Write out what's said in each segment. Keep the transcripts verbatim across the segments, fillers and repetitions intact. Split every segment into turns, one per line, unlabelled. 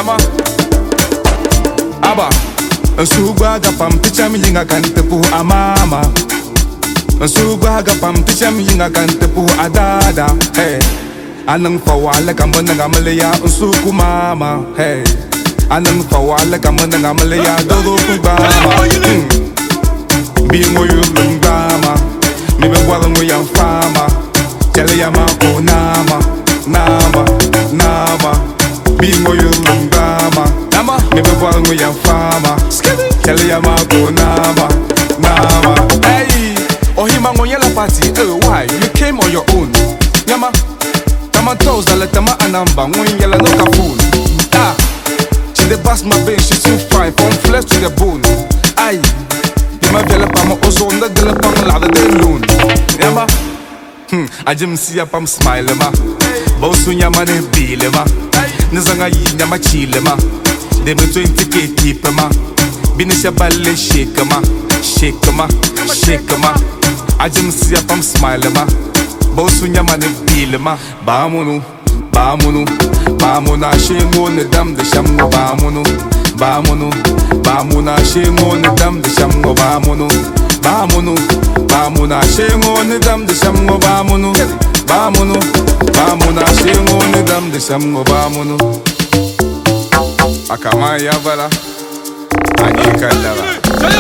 Yama Aba Nsugwa gapam ticham yinga kantepu amama Nsugwa gapam ticham yinga kantepu adada Hey Anang fawala kamana ngamalaya unsuku mama Hey Anang fawala kamana ngamalaya dodo kubama Bingo yulung gama Mibe walango yang fama Chale yama o nama Nama Nama Bingo yulung gama Nama Mibe walango yang fama Chale yama o nama Nama Hey Ohima ngonyela party Oh why You came on your own Yama Tama toes dala tama anamba ngonyela no kafun Ah She dey bust my brain She too fine From flesh to the bone Aye Ma vela pa ma ozonda de la pa lada de loon Yama Hmm Ajim siya pam smile ma Bosu nyama ne bile ma Nizanga yi nyama chile ma Deme twenty k keep ma Binisha balle shake ma Shake ma Shake ma Ajim siya pam smile ma Bosu nyama ne bile ma Bamunu Bamunu Bamuna shingo ne dam de shamgo bamunu Bamunu Bamuna shingo ne dam de shamgo bamunu Bamunu Bamuna shingo ne dam de shamgo bamunu Bamunu Bamuna shingo ne dam de shamgo bamunu Akama ya bala Anyika dala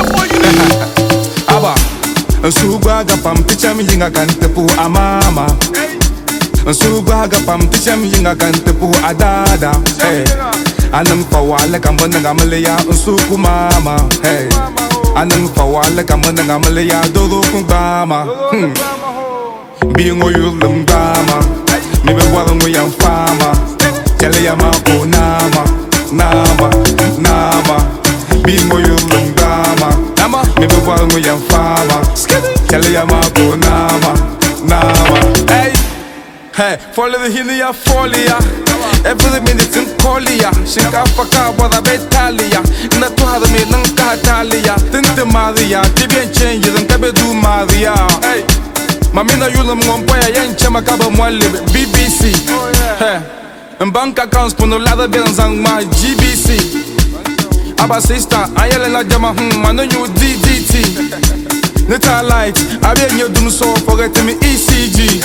Aba Nsugwa gapam ticham yinga kantepu amama Nsugwa gapam ticham yinga kantepu adada Hey Anang fawala kamana ngamalaya unsuku mama Hey Anang fawala kamana ngamalaya dodo kubama Hmm Bingo yulum gama Mibe walango yang fama Chale yama o nama Nama Nama Bingo yulum gama Nama Mibe walango yang fama Chale yama o nama Nama Hey Hey Follow the hini ya folia Every minute in Kolia, Shinka Faka, what a betalia, not to have me, Nankatalia, Tinte Maria, Tibian changes and Kabedu Maria. Hey, Mamina Yulam Mompaya, Yanchamakaba Mwalib, B B C. Hey, and bank accounts for no ladder bills on my G B C. Abba sister, I yell and Jama, hm, I know you D D T. Nita light, I be in your doom so forget me E C G.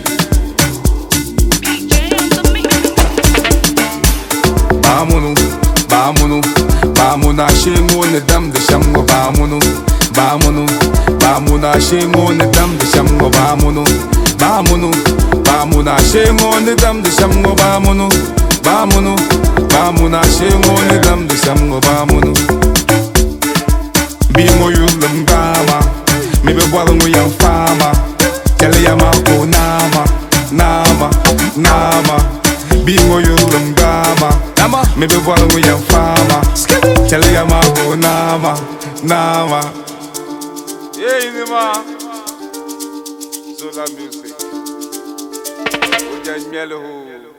Bamunu, Bamunu, Bamuna shingo ne dam de shamgo Bamunu, Bamunu, Bamuna shingo ne dam de shamgo Bamunu, Bamunu, Bamuna shingo ne dam de shamgo Bamunu, Bamunu, Bamuna shingo ne dam de shamgo Bamunu. Bingo yulum gama, mibe walango yang fama, chale yama o nama, nama, nama. Bingo yulum gama Nama Maybe walango yang fama Chale yama o nama Nama Yeah inima Zola music Ujaj mielo